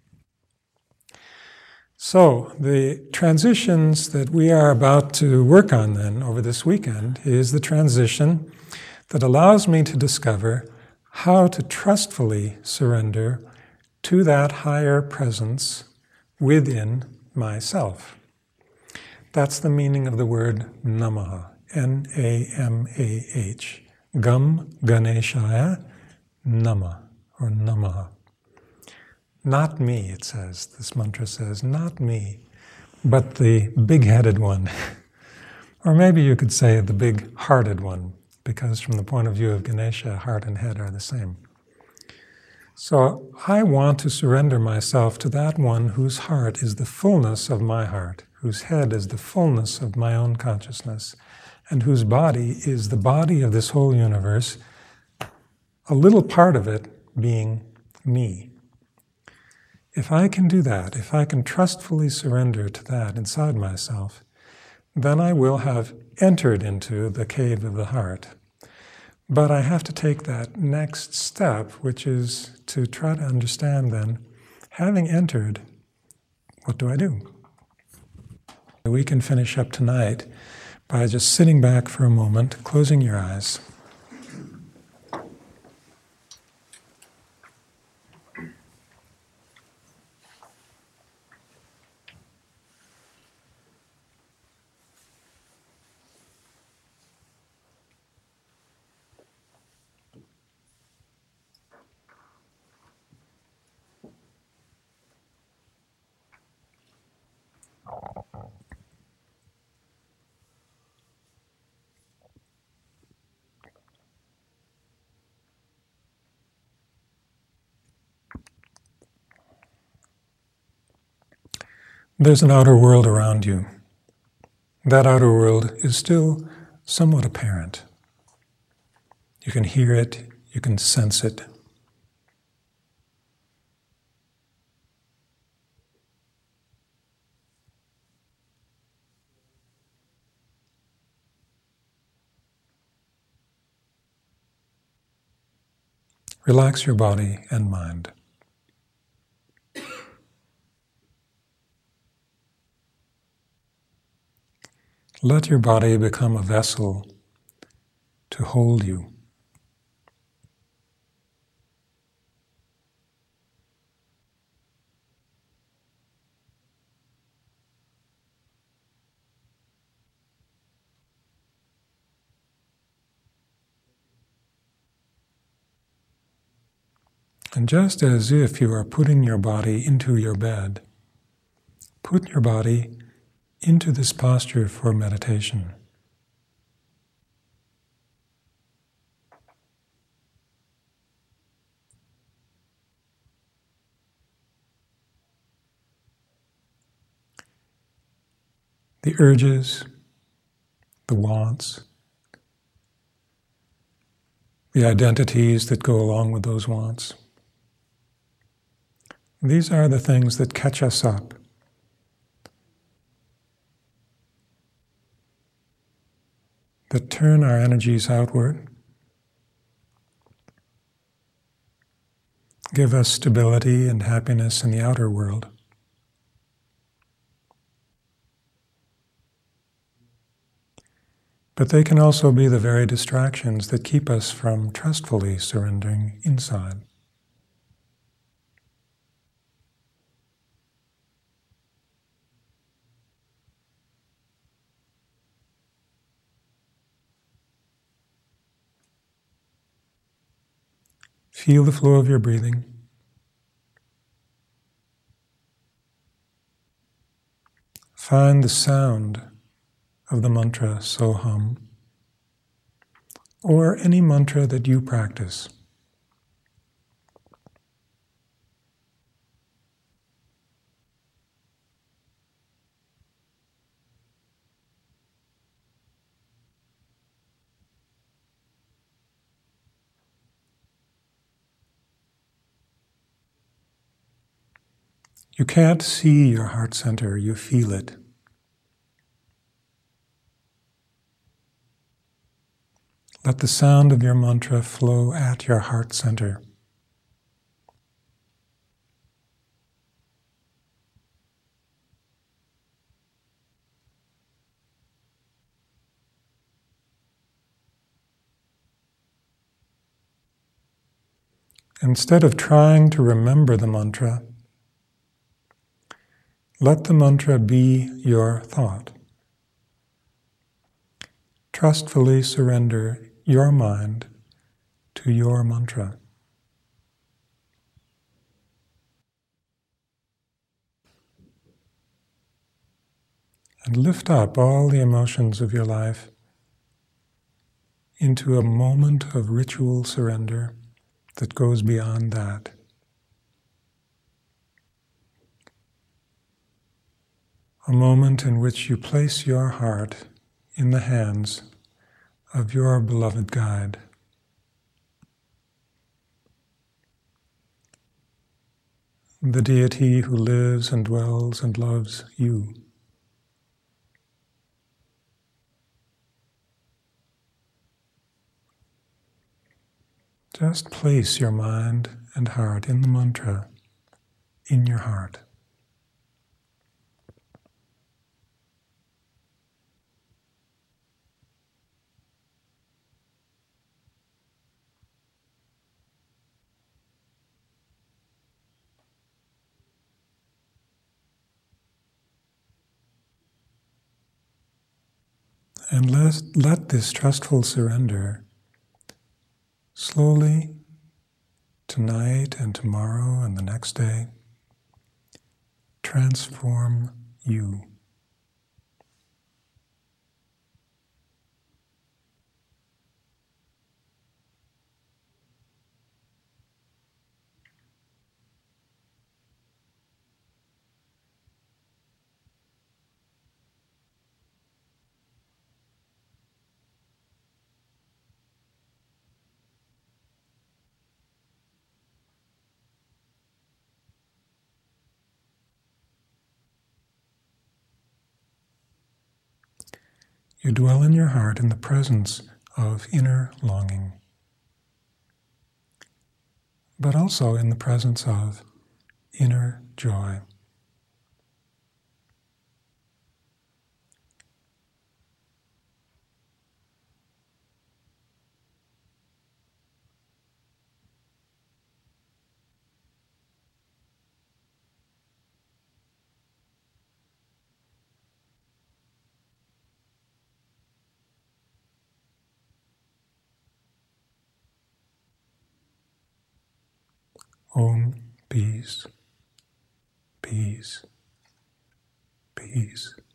So, the transitions that we are about to work on then over this weekend is the transition that allows me to discover how to trustfully surrender to that higher presence within myself. That's the meaning of the word Namaha, N A M A H. Gam Ganeshaya Nama, or Namaha. Not me, it says, this mantra says, not me, but the big-headed one. Or maybe you could say the big-hearted one, because from the point of view of Ganesha, heart and head are the same. So I want to surrender myself to that one whose heart is the fullness of my heart, whose head is the fullness of my own consciousness, and whose body is the body of this whole universe, a little part of it being me. If I can do that, if I can trustfully surrender to that inside myself, then I will have entered into the cave of the heart. But I have to take that next step, which is to try to understand then, having entered, what do I do? We can finish up tonight by just sitting back for a moment, closing your eyes. There's an outer world around you. That outer world is still somewhat apparent. You can hear it, you can sense it. Relax your body and mind. Let your body become a vessel to hold you. And just as if you are putting your body into your bed, put your body into this posture for meditation. The urges, the wants, the identities that go along with those wants, these are the things that catch us up. That turn our energies outward, give us stability and happiness in the outer world. But they can also be the very distractions that keep us from trustfully surrendering inside. Feel the flow of your breathing. Find the sound of the mantra Soham, or any mantra that you practice. You can't see your heart center, you feel it. Let the sound of your mantra flow at your heart center. Instead of trying to remember the mantra, let the mantra be your thought. Trustfully surrender your mind to your mantra. And lift up all the emotions of your life into a moment of ritual surrender that goes beyond that. A moment in which you place your heart in the hands of your beloved guide. The deity who lives and dwells and loves you. Just place your mind and heart in the mantra, in your heart. And let, let this trustful surrender slowly, tonight and tomorrow and the next day, transform you. You dwell in your heart in the presence of inner longing, but also in the presence of inner joy. Om, peace, peace, peace.